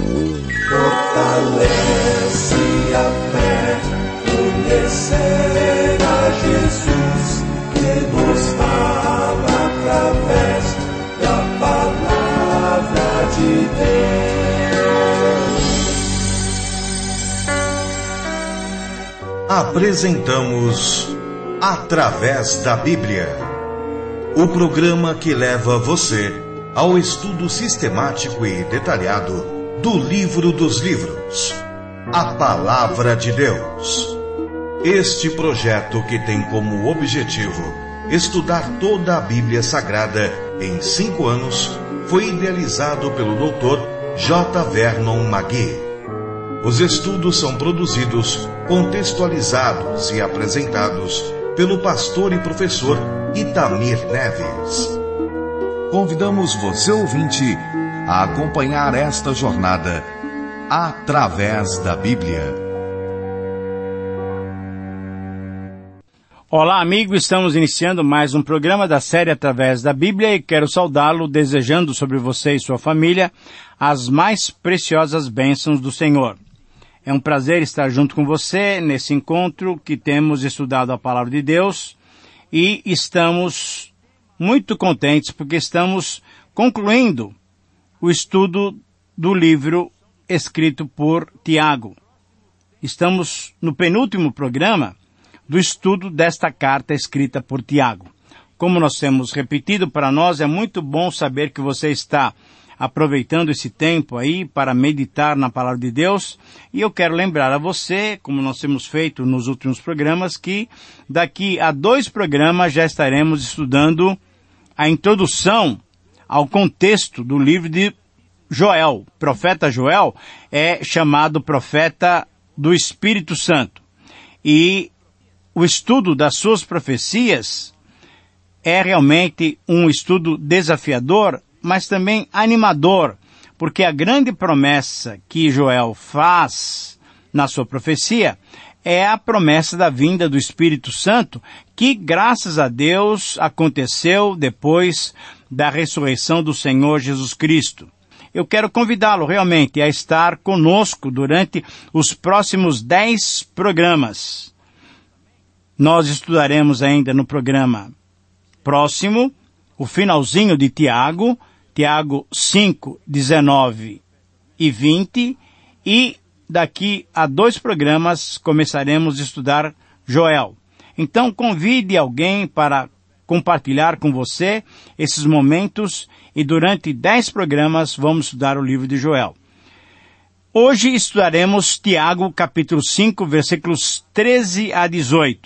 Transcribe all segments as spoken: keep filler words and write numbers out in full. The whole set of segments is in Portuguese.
Fortalece a fé, conhecer a Jesus, que nos fala através da palavra de Deus. Apresentamos Através da Bíblia, o programa que leva você ao estudo sistemático e detalhado do livro dos livros, a Palavra de Deus. Este projeto, que tem como objetivo estudar toda a Bíblia Sagrada em cinco anos, foi idealizado pelo doutor J. Vernon McGee. Os estudos são produzidos, contextualizados e apresentados pelo pastor e professor Itamir Neves. Convidamos você, ouvinte, a acompanhar esta jornada através da Bíblia. Olá, amigo, estamos iniciando mais um programa da série Através da Bíblia e quero saudá-lo desejando sobre você e sua família as mais preciosas bênçãos do Senhor. É um prazer estar junto com você nesse encontro que temos estudado a Palavra de Deus e estamos muito contentes porque estamos concluindo o estudo do livro escrito por Tiago. Estamos no penúltimo programa do estudo desta carta escrita por Tiago. Como nós temos repetido, para nós é muito bom saber que você está aproveitando esse tempo aí para meditar na Palavra de Deus. E eu quero lembrar a você, como nós temos feito nos últimos programas, que daqui a dois programas já estaremos estudando a introdução ao contexto do livro de Joel. O profeta Joel é chamado profeta do Espírito Santo. E o estudo das suas profecias é realmente um estudo desafiador, mas também animador, porque a grande promessa que Joel faz na sua profecia é a promessa da vinda do Espírito Santo, que, graças a Deus, aconteceu depois da ressurreição do Senhor Jesus Cristo. Eu quero convidá-lo realmente a estar conosco durante os próximos dez programas. Nós estudaremos ainda no programa próximo o finalzinho de Tiago, Tiago cinco, dezenove e vinte, e daqui a dois programas começaremos a estudar Joel. Então convide alguém para compartilhar com você esses momentos e durante dez programas vamos estudar o livro de Joel. Hoje estudaremos Tiago capítulo cinco, versículos treze a dezoito.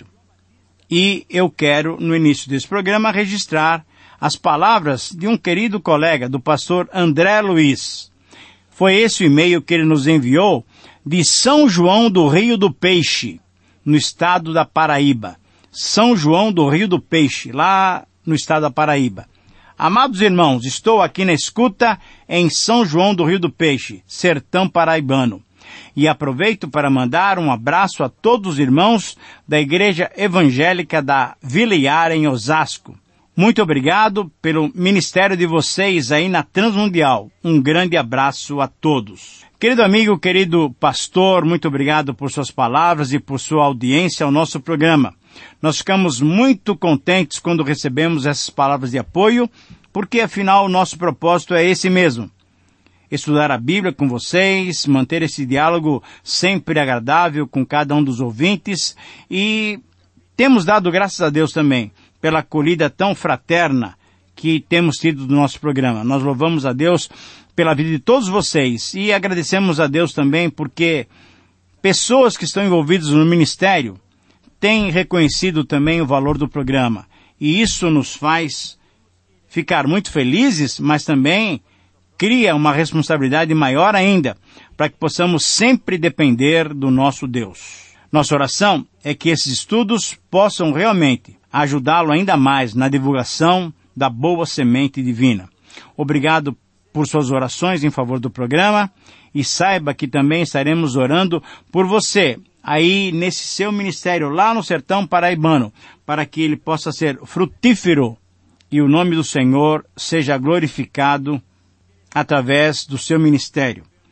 E eu quero, no início desse programa, registrar as palavras de um querido colega, do pastor André Luiz. Foi esse o e-mail que ele nos enviou de São João do Rio do Peixe, no estado da Paraíba. São João do Rio do Peixe, lá no estado da Paraíba. Amados irmãos, estou aqui na escuta em São João do Rio do Peixe, sertão paraibano. E aproveito para mandar um abraço a todos os irmãos da Igreja Evangélica da Vila Iara, em Osasco. Muito obrigado pelo ministério de vocês aí na Transmundial. Um grande abraço a todos. Querido amigo, querido pastor, muito obrigado por suas palavras e por sua audiência ao nosso programa. Nós ficamos muito contentes quando recebemos essas palavras de apoio, porque afinal o nosso propósito é esse mesmo. Estudar a Bíblia com vocês, manter esse diálogo sempre agradável com cada um dos ouvintes e temos dado graças a Deus também pela acolhida tão fraterna que temos tido do nosso programa. Nós louvamos a Deus pela vida de todos vocês e agradecemos a Deus também porque pessoas que estão envolvidas no ministério têm reconhecido também o valor do programa. E isso nos faz ficar muito felizes, mas também cria uma responsabilidade maior ainda para que possamos sempre depender do nosso Deus. Nossa oração é que esses estudos possam realmente ajudá-lo ainda mais na divulgação da boa semente divina. Obrigado por suas orações em favor do programa e saiba que também estaremos orando por você aí nesse seu ministério lá no sertão paraibano, para que ele possa ser frutífero e o nome do Senhor seja glorificado através do seu ministério.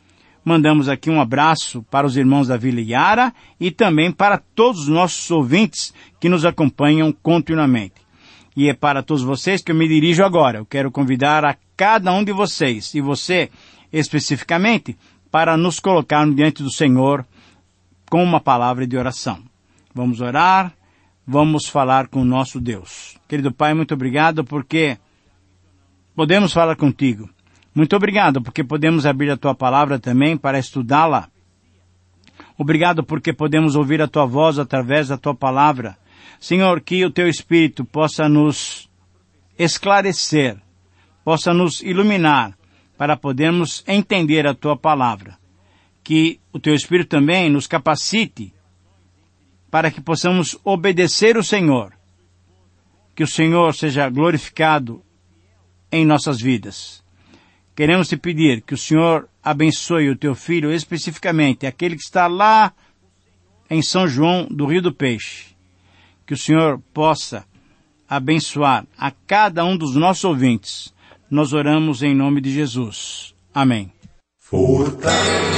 mandamos aqui um abraço para os irmãos da Vila Iara e também para todos os nossos ouvintes que nos acompanham continuamente. E é para todos vocês que eu me dirijo agora. Eu quero convidar a cada um de vocês, e você especificamente, para nos colocarmos diante do Senhor com uma palavra de oração. Vamos orar, vamos falar com o nosso Deus. Querido Pai, muito obrigado porque podemos falar contigo. Muito obrigado porque podemos abrir a Tua palavra também para estudá-la. Obrigado porque podemos ouvir a Tua voz através da Tua palavra. Senhor, que o Teu Espírito possa nos esclarecer, possa nos iluminar para podermos entender a Tua palavra. Que o Teu Espírito também nos capacite para que possamos obedecer o Senhor. Que o Senhor seja glorificado em nossas vidas. Queremos te pedir que o Senhor abençoe o Teu Filho, especificamente aquele que está lá em São João do Rio do Peixe. Que o Senhor possa abençoar a cada um dos nossos ouvintes. Nós oramos em nome de Jesus. Amém. Fortalece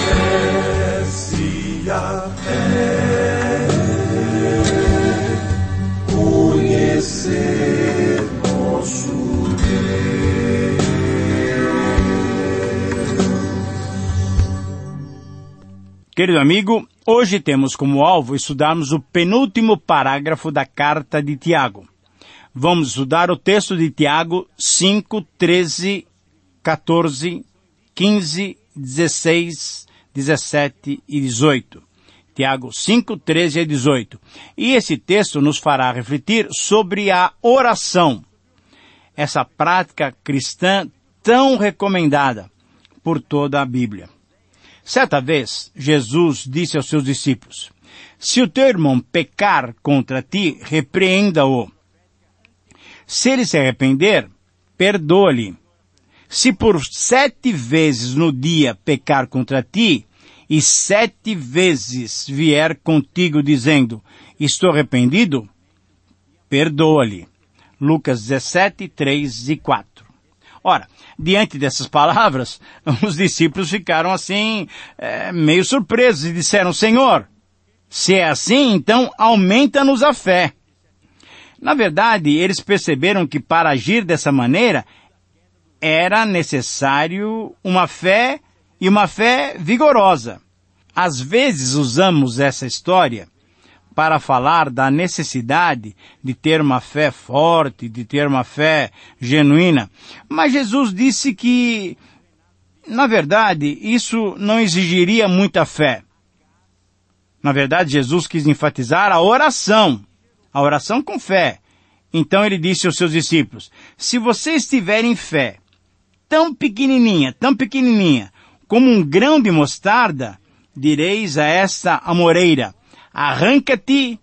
a fé, conhecer nosso Deus. Querido amigo, hoje temos como alvo estudarmos o penúltimo parágrafo da carta de Tiago. Vamos estudar o texto de Tiago cinco, treze, quatorze, quinze, dezesseis, dezessete e dezoito. Tiago cinco, treze e dezoito. E esse texto nos fará refletir sobre a oração. Essa prática cristã tão recomendada por toda a Bíblia. Certa vez, Jesus disse aos seus discípulos, se o teu irmão pecar contra ti, repreenda-o. Se ele se arrepender, perdoa-lhe. Se por sete vezes no dia pecar contra ti, e sete vezes vier contigo dizendo, estou arrependido, perdoa-lhe. Lucas dezessete, três e quatro. Ora, diante dessas palavras, os discípulos ficaram assim, é, meio surpresos e disseram, Senhor, se é assim, então aumenta-nos a fé. Na verdade, eles perceberam que para agir dessa maneira, era necessário uma fé e uma fé vigorosa. Às vezes usamos essa história para falar da necessidade de ter uma fé forte, de ter uma fé genuína. Mas Jesus disse que, na verdade, isso não exigiria muita fé. Na verdade, Jesus quis enfatizar a oração, a oração com fé. Então ele disse aos seus discípulos, se vocês tiverem fé tão pequenininha, tão pequenininha, como um grão de mostarda, direis a esta amoreira, arranca-te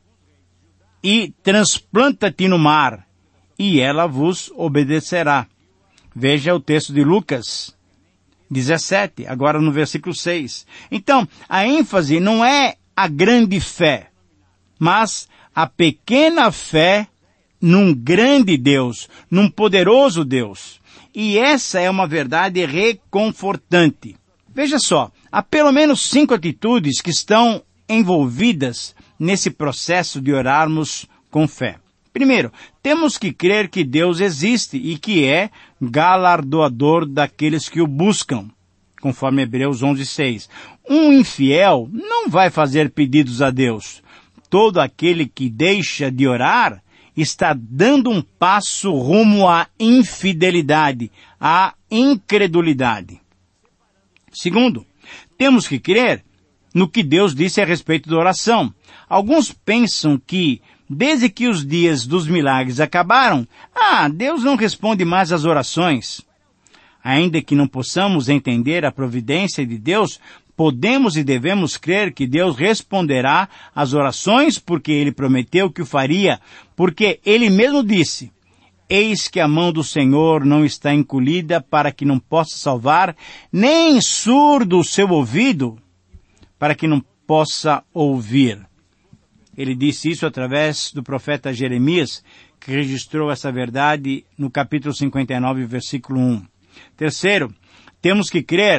e transplanta-te no mar, e ela vos obedecerá. Veja o texto de Lucas dezessete, agora no versículo seis. Então, a ênfase não é a grande fé, mas a pequena fé num grande Deus, num poderoso Deus. E essa é uma verdade reconfortante. Veja só, há pelo menos cinco atitudes que estão envolvidas nesse processo de orarmos com fé. Primeiro, temos que crer que Deus existe e que é galardoador daqueles que o buscam, conforme Hebreus onze, seis. Um infiel não vai fazer pedidos a Deus. Todo aquele que deixa de orar está dando um passo rumo à infidelidade, à incredulidade. Segundo, temos que crer no que Deus disse a respeito da oração. Alguns pensam que, desde que os dias dos milagres acabaram, ah, Deus não responde mais às orações. Ainda que não possamos entender a providência de Deus, podemos e devemos crer que Deus responderá às orações porque Ele prometeu que o faria, porque Ele mesmo disse, eis que a mão do Senhor não está encolhida para que não possa salvar, nem surdo o seu ouvido para que não possa ouvir. Ele disse isso através do profeta Jeremias, que registrou essa verdade no capítulo cinquenta e nove, versículo um. Terceiro, temos que crer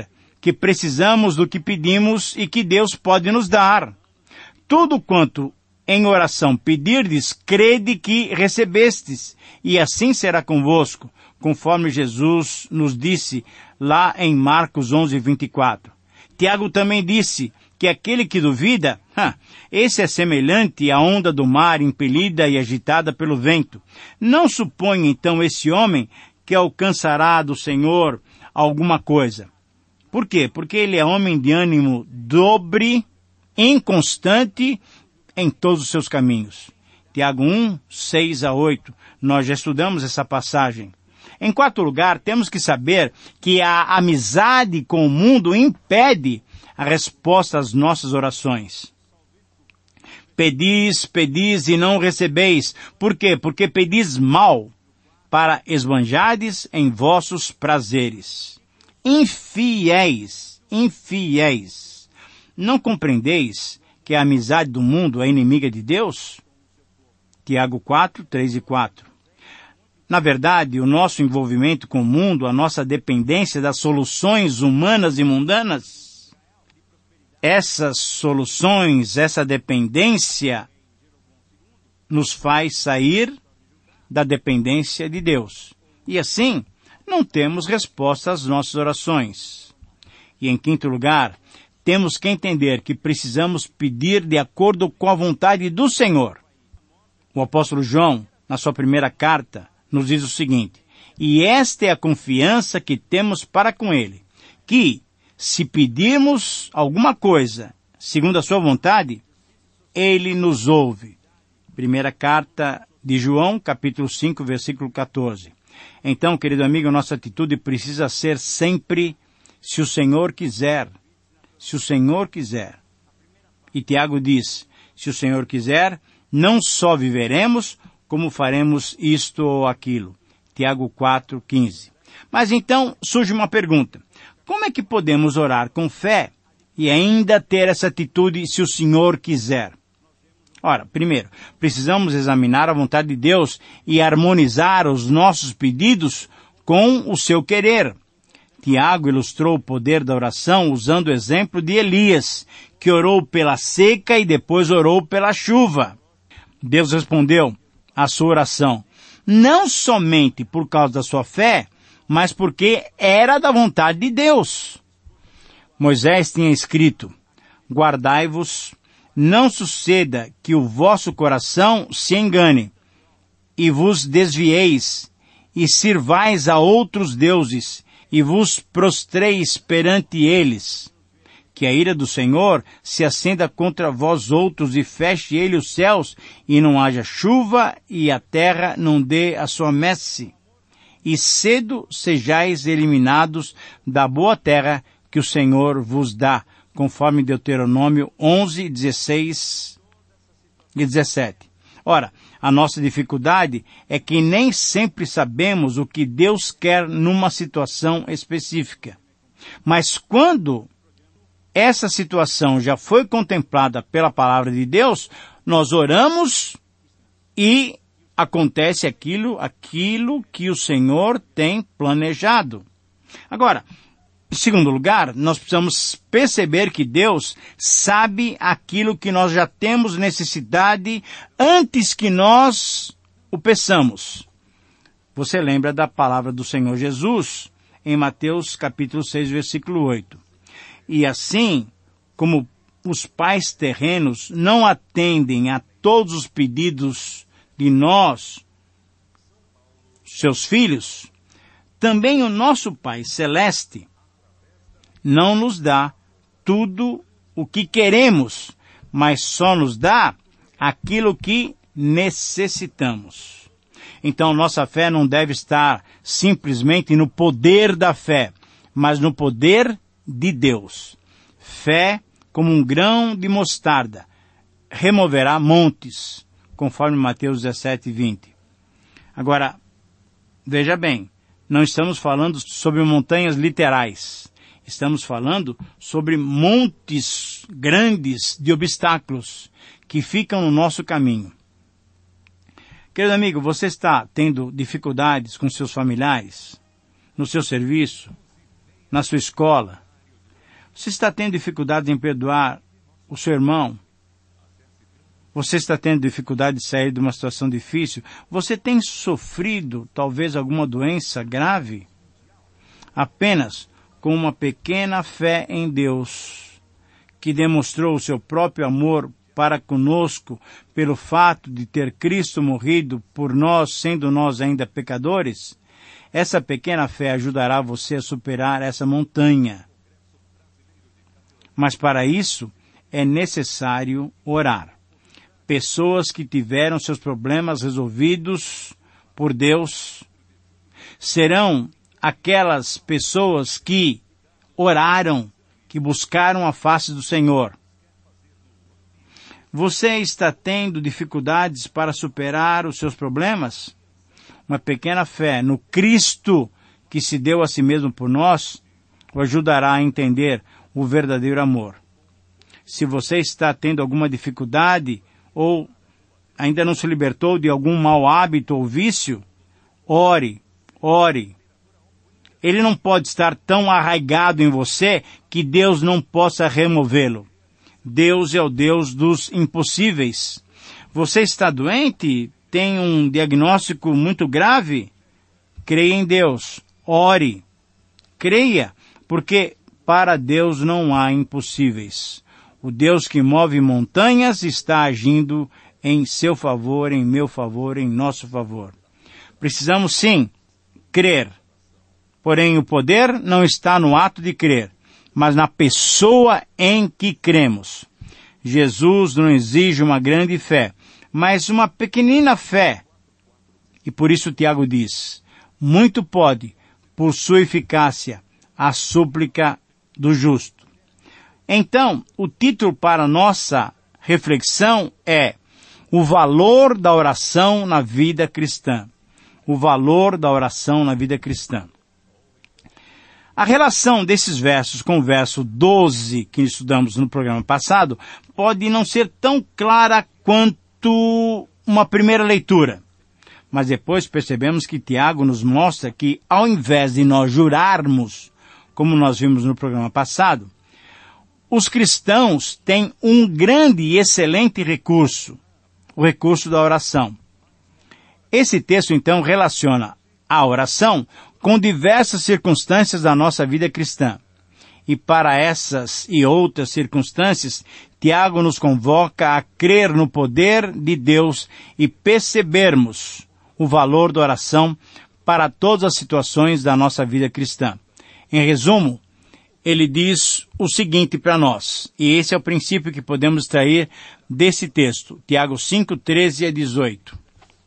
que precisamos do que pedimos e que Deus pode nos dar. Tudo quanto em oração pedirdes, crede que recebestes, e assim será convosco, conforme Jesus nos disse lá em Marcos onze, vinte e quatro. Tiago também disse que aquele que duvida, ha, esse é semelhante à onda do mar impelida e agitada pelo vento. Não suponha então esse homem que alcançará do Senhor alguma coisa. Por quê? Porque ele é homem de ânimo dobre, inconstante em todos os seus caminhos. Tiago um, seis a oito. Nós já estudamos essa passagem. Em quarto lugar, temos que saber que a amizade com o mundo impede a resposta às nossas orações. Pedis, pedis e não recebeis. Por quê? Porque pedis mal, para esbanjardes em vossos prazeres. Infiéis, infiéis. Não compreendeis que a amizade do mundo é inimiga de Deus? Tiago quatro, três e quatro. Na verdade, o nosso envolvimento com o mundo, a nossa dependência das soluções humanas e mundanas, essas soluções, essa dependência, nos faz sair da dependência de Deus. E assim, não temos resposta às nossas orações. E em quinto lugar, temos que entender que precisamos pedir de acordo com a vontade do Senhor. O apóstolo João, na sua primeira carta, nos diz o seguinte: e esta é a confiança que temos para com Ele, que, se pedirmos alguma coisa, segundo a sua vontade, Ele nos ouve. Primeira carta de João, capítulo cinco, versículo quatorze. Então, querido amigo, nossa atitude precisa ser sempre, se o Senhor quiser, se o Senhor quiser. E Tiago diz, se o Senhor quiser, não só viveremos, como faremos isto ou aquilo. Tiago quatro, quinze. Mas então surge uma pergunta. Como é que podemos orar com fé e ainda ter essa atitude se o Senhor quiser? Ora, primeiro, precisamos examinar a vontade de Deus e harmonizar os nossos pedidos com o seu querer. Tiago ilustrou o poder da oração usando o exemplo de Elias, que orou pela seca e depois orou pela chuva. Deus respondeu à sua oração, não somente por causa da sua fé, mas porque era da vontade de Deus. Moisés tinha escrito, guardai-vos, não suceda que o vosso coração se engane, e vos desvieis, e sirvais a outros deuses, e vos prostreis perante eles. Que a ira do Senhor se acenda contra vós outros, e feche ele os céus, e não haja chuva, e a terra não dê a sua messe. E cedo sejais eliminados da boa terra que o Senhor vos dá, conforme Deuteronômio onze, dezesseis e dezessete. Ora, a nossa dificuldade é que nem sempre sabemos o que Deus quer numa situação específica. Mas quando essa situação já foi contemplada pela palavra de Deus, nós oramos e acontece aquilo, aquilo que o Senhor tem planejado. Agora, em segundo lugar, nós precisamos perceber que Deus sabe aquilo que nós já temos necessidade antes que nós o peçamos. Você lembra da palavra do Senhor Jesus em Mateus capítulo seis, versículo oito. E assim, como os pais terrenos não atendem a todos os pedidos de nós, seus filhos, também o nosso Pai Celeste não nos dá tudo o que queremos, mas só nos dá aquilo que necessitamos. Então, nossa fé não deve estar simplesmente no poder da fé, mas no poder de Deus. Fé, como um grão de mostarda, removerá montes, conforme Mateus dezessete, vinte. Agora, veja bem, não estamos falando sobre montanhas literais. Estamos falando sobre montes grandes de obstáculos que ficam no nosso caminho. Querido amigo, você está tendo dificuldades com seus familiares, no seu serviço, na sua escola, Você está tendo dificuldade em perdoar o seu irmão? Você está tendo dificuldade de sair de uma situação difícil? Você tem sofrido, talvez, alguma doença grave? Apenas com uma pequena fé em Deus, que demonstrou o seu próprio amor para conosco pelo fato de ter Cristo morrido por nós, sendo nós ainda pecadores, essa pequena fé ajudará você a superar essa montanha. Mas para isso é necessário orar. Pessoas que tiveram seus problemas resolvidos por Deus serão aquelas pessoas que oraram, que buscaram a face do Senhor. Você está tendo dificuldades para superar os seus problemas? Uma pequena fé no Cristo que se deu a si mesmo por nós o ajudará a entender o verdadeiro amor. Se você está tendo alguma dificuldade ou ainda não se libertou de algum mau hábito ou vício, ore, ore. Ele não pode estar tão arraigado em você que Deus não possa removê-lo. Deus é o Deus dos impossíveis. Você está doente? Tem um diagnóstico muito grave? Creia em Deus. Ore. Creia, porque para Deus não há impossíveis. O Deus que move montanhas está agindo em seu favor, em meu favor, em nosso favor. Precisamos sim crer. Porém, o poder não está no ato de crer, mas na pessoa em que cremos. Jesus não exige uma grande fé, mas uma pequenina fé. E por isso Tiago diz, muito pode, por sua eficácia, a súplica do justo. Então, o título para nossa reflexão é o valor da oração na vida cristã. O valor da oração na vida cristã. A relação desses versos com o verso doze, que estudamos no programa passado, pode não ser tão clara quanto uma primeira leitura. Mas depois percebemos que Tiago nos mostra que, ao invés de nós jurarmos, como nós vimos no programa passado, os cristãos têm um grande e excelente recurso, o recurso da oração. Esse texto, então, relaciona a oração com diversas circunstâncias da nossa vida cristã. E para essas e outras circunstâncias, Tiago nos convoca a crer no poder de Deus e percebermos o valor da oração para todas as situações da nossa vida cristã. Em resumo, ele diz o seguinte para nós, e esse é o princípio que podemos extrair desse texto, Tiago cinco, treze a dezoito.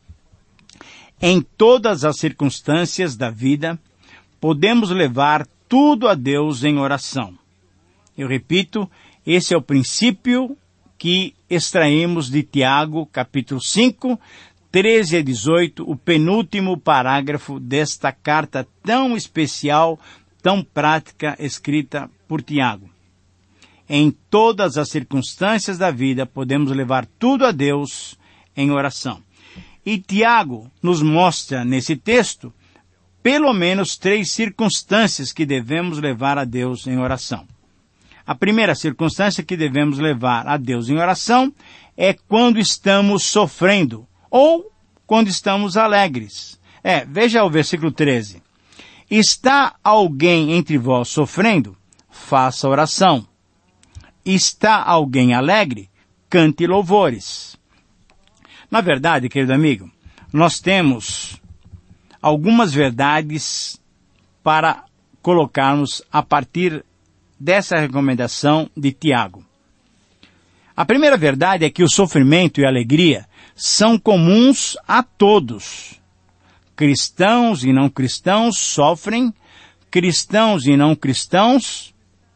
Em todas as circunstâncias da vida, podemos levar tudo a Deus em oração. Eu repito, esse é o princípio que extraímos de Tiago, capítulo cinco, treze a dezoito, o penúltimo parágrafo desta carta tão especial, tão prática, escrita por Tiago. Em todas as circunstâncias da vida, podemos levar tudo a Deus em oração. E Tiago nos mostra nesse texto pelo menos três circunstâncias que devemos levar a Deus em oração. A primeira circunstância que devemos levar a Deus em oração é quando estamos sofrendo ou quando estamos alegres. É, veja o versículo treze. Está alguém entre vós sofrendo? Faça oração. Está alguém alegre? Cante louvores. Na verdade, querido amigo, nós temos algumas verdades para colocarmos a partir dessa recomendação de Tiago. A primeira verdade é que o sofrimento e a alegria são comuns a todos. Cristãos e não cristãos sofrem, cristãos e não cristãos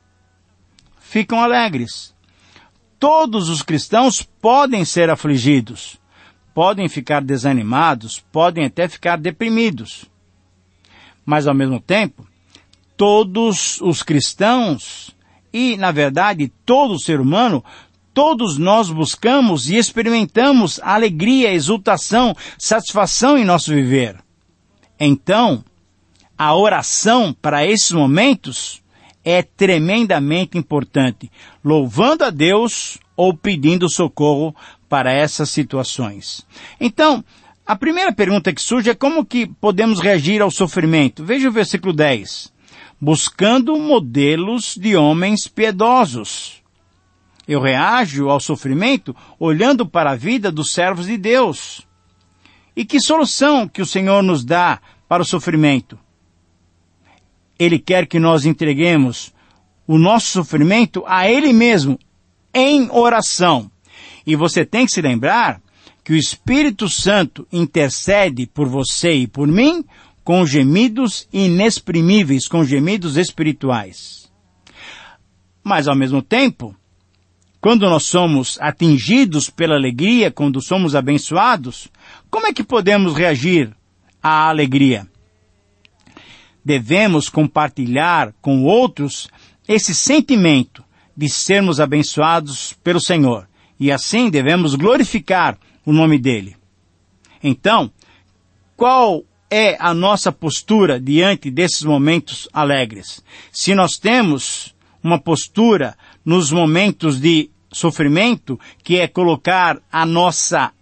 ficam alegres. Todos os cristãos podem ser afligidos. Podem ficar desanimados, podem até ficar deprimidos. Mas, ao mesmo tempo, todos os cristãos e, na verdade, todo ser humano, todos nós buscamos e experimentamos alegria, exultação, satisfação em nosso viver. Então, a oração para esses momentos é tremendamente importante, louvando a Deus ou pedindo socorro para essas situações. Então, a primeira pergunta que surge é como que podemos reagir ao sofrimento. Veja o versículo dez. Buscando modelos de homens piedosos. Eu reajo ao sofrimento olhando para a vida dos servos de Deus. E que solução que o Senhor nos dá para o sofrimento? Ele quer que nós entreguemos o nosso sofrimento a Ele mesmo, em oração. E você tem que se lembrar que o Espírito Santo intercede por você e por mim com gemidos inexprimíveis, com gemidos espirituais. Mas, ao mesmo tempo, quando nós somos atingidos pela alegria, quando somos abençoados, como é que podemos reagir à alegria? Devemos compartilhar com outros esse sentimento de sermos abençoados pelo Senhor. E assim devemos glorificar o nome dele. Então, qual é a nossa postura diante desses momentos alegres? Se nós temos uma postura nos momentos de sofrimento, que é colocar a nossa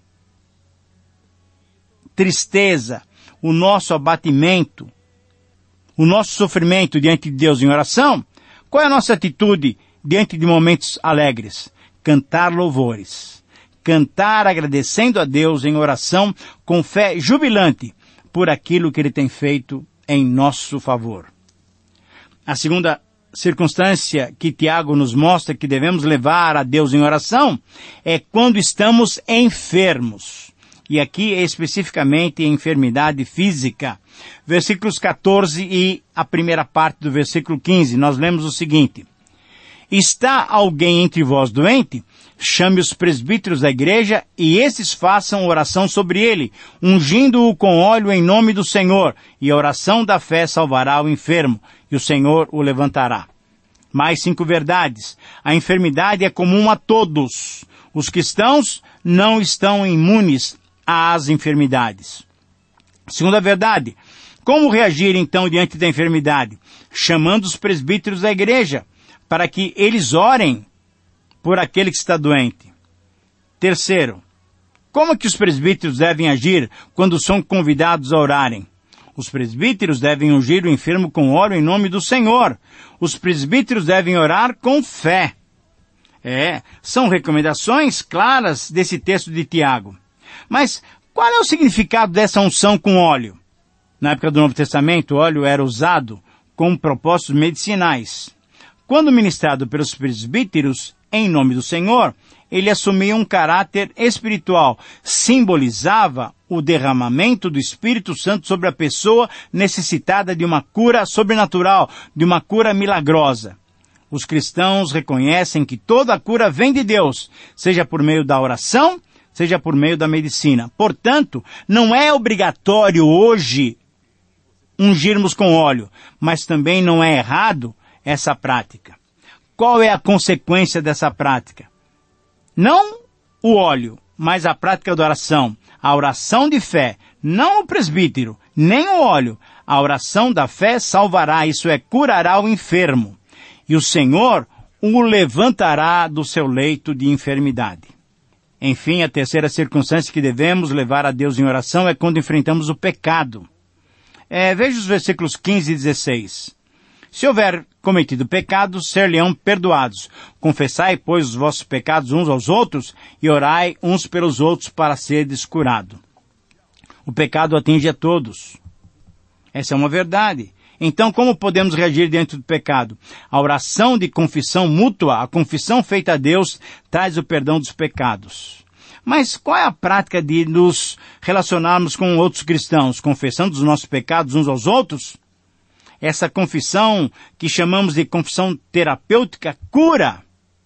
tristeza, o nosso abatimento, o nosso sofrimento diante de Deus em oração, qual é a nossa atitude diante de momentos alegres? Cantar louvores. Cantar agradecendo a Deus em oração com fé jubilante por aquilo que Ele tem feito em nosso favor. A segunda circunstância que Tiago nos mostra que devemos levar a Deus em oração é quando estamos enfermos. E aqui é especificamente enfermidade física. Versículos catorze e a primeira parte do versículo quinze, nós lemos o seguinte. Está alguém entre vós doente? Chame os presbíteros da igreja e esses façam oração sobre ele, ungindo-o com óleo em nome do Senhor, e a oração da fé salvará o enfermo, e o Senhor o levantará. Mais cinco verdades. A enfermidade é comum a todos. Os cristãos não estão imunes às enfermidades. Segunda verdade. Como reagir então diante da enfermidade? Chamando os presbíteros da igreja, para que eles orem por aquele que está doente. Terceiro, como que os presbíteros devem agir quando são convidados a orarem? Os presbíteros devem ungir o enfermo com óleo em nome do Senhor. Os presbíteros devem orar com fé. É, são recomendações claras desse texto de Tiago. Mas qual é o significado dessa unção com óleo? Na época do Novo Testamento, o óleo era usado com propósitos medicinais. Quando ministrado pelos presbíteros em nome do Senhor, ele assumia um caráter espiritual, simbolizava o derramamento do Espírito Santo sobre a pessoa necessitada de uma cura sobrenatural, de uma cura milagrosa. Os cristãos reconhecem que toda a cura vem de Deus, seja por meio da oração, seja por meio da medicina. Portanto, não é obrigatório hoje ungirmos com óleo, mas também não é errado essa prática. Qual é a consequência dessa prática? Não o óleo, mas a prática da oração. A oração de fé, não o presbítero, nem o óleo. A oração da fé salvará, isso é, curará o enfermo. E o Senhor o levantará do seu leito de enfermidade. Enfim, a terceira circunstância que devemos levar a Deus em oração é quando enfrentamos o pecado. É, veja os versículos quinze e dezesseis. Se houver cometido pecados, ser-lhe-ão perdoados. Confessai, pois, os vossos pecados uns aos outros e orai uns pelos outros para serdes curado. O pecado atinge a todos. Essa é uma verdade. Então, como podemos reagir diante do pecado? A oração de confissão mútua, a confissão feita a Deus, traz o perdão dos pecados. Mas qual é a prática de nos relacionarmos com outros cristãos, confessando os nossos pecados uns aos outros? Essa confissão, que chamamos de confissão terapêutica, cura.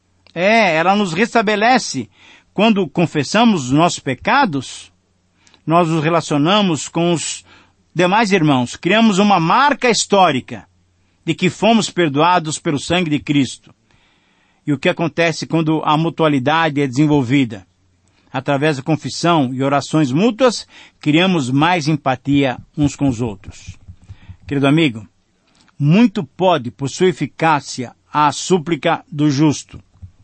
É, ela nos restabelece. Quando confessamos os nossos pecados, nós nos relacionamos com os demais irmãos. Criamos uma marca histórica de que fomos perdoados pelo sangue de Cristo. E o que acontece quando a mutualidade é desenvolvida? Através da confissão e orações mútuas, criamos mais empatia uns com os outros. Querido amigo, muito pode, por sua eficácia, a súplica do justo.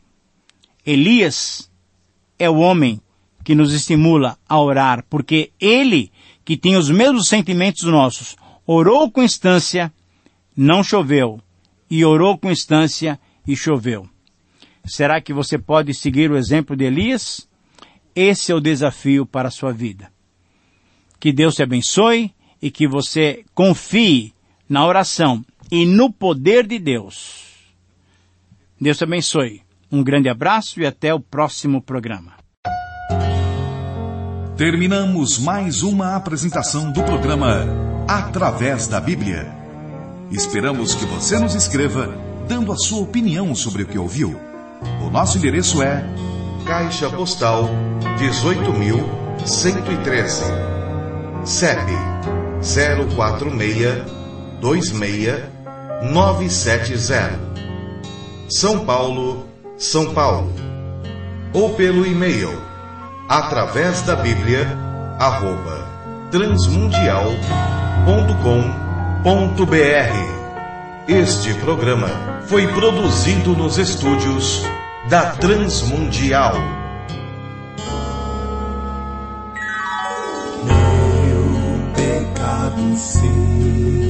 Elias é o homem que nos estimula a orar, porque ele, que tem os mesmos sentimentos nossos, orou com instância, não choveu, e orou com instância e choveu. Será que você pode seguir o exemplo de Elias? Esse é o desafio para a sua vida. Que Deus te abençoe e que você confie na oração e no poder de Deus. Deus te abençoe. Um grande abraço e até o próximo programa. Terminamos mais uma apresentação do programa Através da Bíblia. Esperamos que você nos escreva dando a sua opinião sobre o que ouviu. O nosso endereço é Caixa Postal dezoito mil cento e treze, C E P zero quatro seis dois seis nove sete zero, São Paulo, São Paulo. Ou pelo e-mail através da Bíblia arroba transmundial ponto com ponto br. Este programa foi produzido nos estúdios da Transmundial. Meu pecado sei.